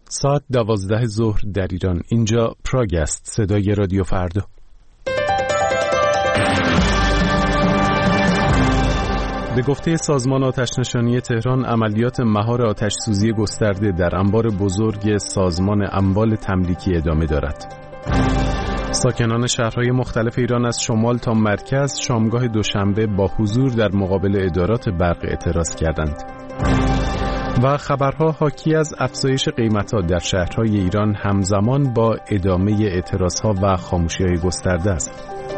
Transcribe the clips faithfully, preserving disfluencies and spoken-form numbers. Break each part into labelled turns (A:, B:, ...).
A: ساعت دوازده ظهر در ایران. اینجا پراگ است، صدای رادیو فردا. به گفته سازمان آتش‌نشانی تهران، عملیات مهار آتش‌سوزی گسترده در انبار بزرگ سازمان اموال تملیکی ادامه دارد. ساکنان شهرهای مختلف ایران از شمال تا مرکز شامگاه دوشنبه با حضور در مقابل ادارات برق اعتراض کردند. و خبرها حاکی از افزایش قیمت‌ها در شهرهای ایران همزمان با ادامه اعتراضها و خاموشی‌های گسترده است.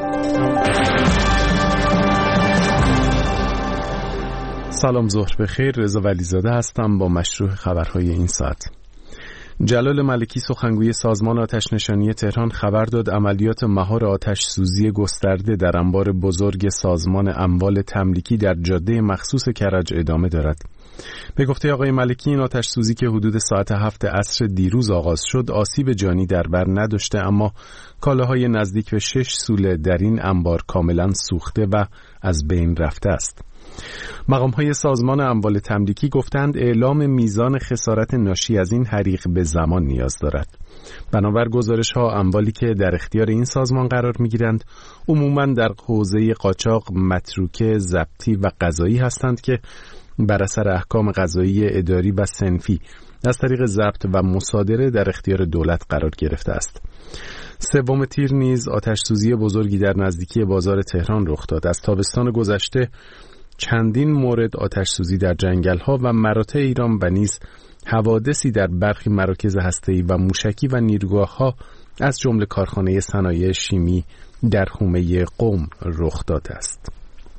A: سلام، ظهر بخیر. رضا ولیزاده هستم با مشروع خبرهای این ساعت. جلال ملکی سخنگوی سازمان آتش‌نشانی تهران خبر داد عملیات مهار آتش‌سوزی گسترده در انبار بزرگ سازمان اموال تملیکی در جاده مخصوص کرج ادامه دارد. به گفته آقای ملکی، این آتش‌سوزی که حدود ساعت هفت عصر دیروز آغاز شد آسیب جانی در بر نداشته، اما کالاهای نزدیک به شش سوله در این انبار کاملا سوخته و از بین رفته است. مقام‌های سازمان اموال تملیکی گفتند اعلام میزان خسارت ناشی از این حریق به زمان نیاز دارد. بنابر گزارش‌ها، اموالی که در اختیار این سازمان قرار می‌گیرند عموماً در حوزه قاچاق، متروکه، ضبطی و قضایی هستند که بر اثر احکام قضایی اداری و صنفی از طریق ضبط و مصادره در اختیار دولت قرار گرفته است. سوم تیر نیز آتش‌سوزی بزرگی در نزدیکی بازار تهران رخ داد. از تابستان گذشته چندین مورد آتش‌سوزی در جنگل‌ها و مراتع ایران و نیز حوادثی در برخی مراکز هسته‌ای و موشکی و نیروگاه‌ها از جمله کارخانه صنایع شیمی در حومه قم رخ داده است.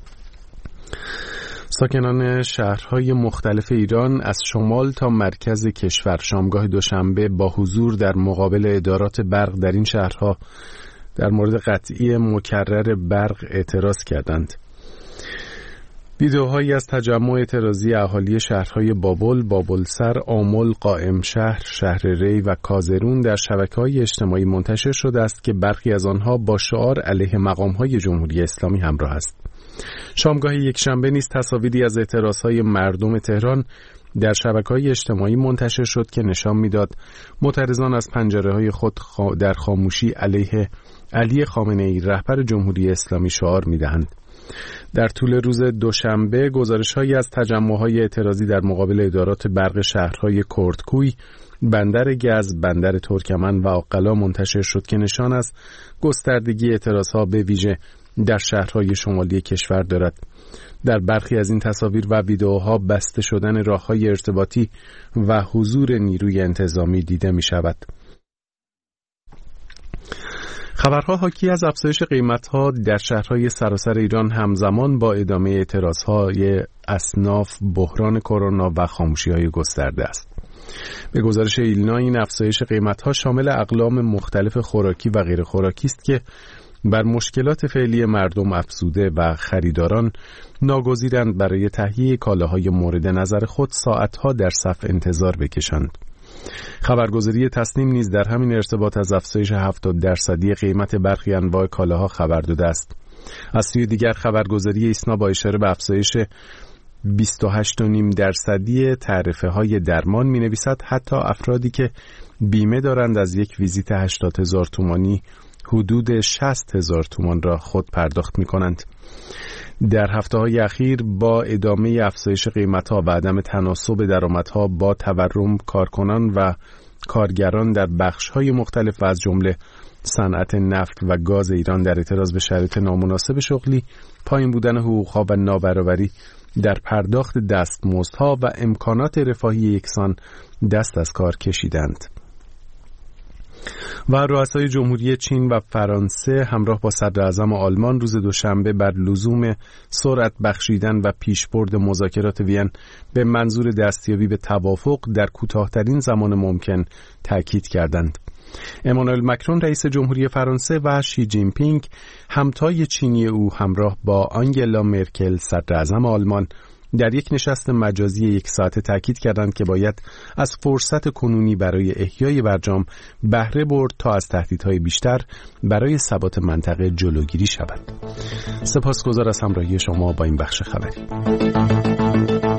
A: ساکنان شهرهای مختلف ایران از شمال تا مرکز کشور شامگاه دوشنبه با حضور در مقابل ادارات برق در این شهرها در مورد قطعی مکرر برق اعتراض کردند. ویدئوهایی از تجمع اعتراضی اهالی شهرهای بابل، بابلسر، آمل، قائم شهر، شهر ری و کازرون در شبکه‌های اجتماعی منتشر شده است که برخی از آنها با شعار علیه مقام‌های جمهوری اسلامی همراه است. شامگاه یکشنبه نیز تصاویری از اعتراضهای مردم تهران در شبکه‌های اجتماعی منتشر شد که نشان می‌داد معترضان از پنجره‌های خود در خاموشی علیه علی خامنه‌ای رهبر جمهوری اسلامی شعار می‌دهند. در طول روز دوشنبه گزارش‌هایی از تجمع‌های اعتراضی در مقابل ادارات برق شهرهای کردکوی، بندر گز، بندر ترکمن و آقلا منتشر شد که نشان از گستردگی اعتراض‌ها به ویژه در شهرهای شمالی کشور دارد. در برخی از این تصاویر و ویدئوها بسته شدن راه‌های ارتباطی و حضور نیروی انتظامی دیده می‌شود. خبرها حاکی از افزایش قیمت‌ها در شهرهای سراسر ایران همزمان با ادامه اعتراضهای اصناف، بحران کرونا و خاموشی‌های گسترده است. به گزارش ایلنا، این افزایش قیمت‌ها شامل اقلام مختلف خوراکی و غیر خوراکی است که بر مشکلات فعلی مردم افزوده و خریداران ناگزیرند برای تهیه کالاهای مورد نظر خود ساعتها در صف انتظار بکشند. خبرگزاری تصنیم نیز در همین ارتباط از افزایش هفتاد درصدی قیمت برخی انواع کالاها خبر داده است. از سوی دیگر خبرگزاری ایسنا با اشاره به افزایش بیست و هشت و نیم درصدی تعرفه های درمان می نویسد حتی افرادی که بیمه دارند از یک ویزیت هشتاد هزار تومانی حدود شصت هزار تومان را خود پرداخت می کنند. در هفته‌های اخیر با ادامه افزایش قیمت‌ها و عدم تناسب درآمدها با تورم، کارکنان و کارگران در بخش‌های مختلف و از جمله صنعت نفت و گاز ایران در اعتراض به شرایط نامناسب شغلی، پایین بودن حقوق‌ها و نابرابری در پرداخت دستمزدها و امکانات رفاهی یکسان دست از کار کشیدند. و رؤسای جمهوری چین و فرانسه همراه با صدر اعظم آلمان روز دوشنبه بر لزوم سرعت بخشیدن و پیشبرد مذاکرات وین به منظور دستیابی به توافق در کوتاه‌ترین زمان ممکن تاکید کردند. امانوئل مکرون رئیس جمهوری فرانسه و شی جین پینگ همتای چینی او همراه با آنگلا مرکل صدر اعظم آلمان در یک نشست مجازی یک ساعته تاکید کردند که باید از فرصت کنونی برای احیای برجام بهره برد تا از تهدیدهای بیشتر برای ثبات منطقه جلوگیری شود. سپاسگزار از همراهی شما با این بخش خبری.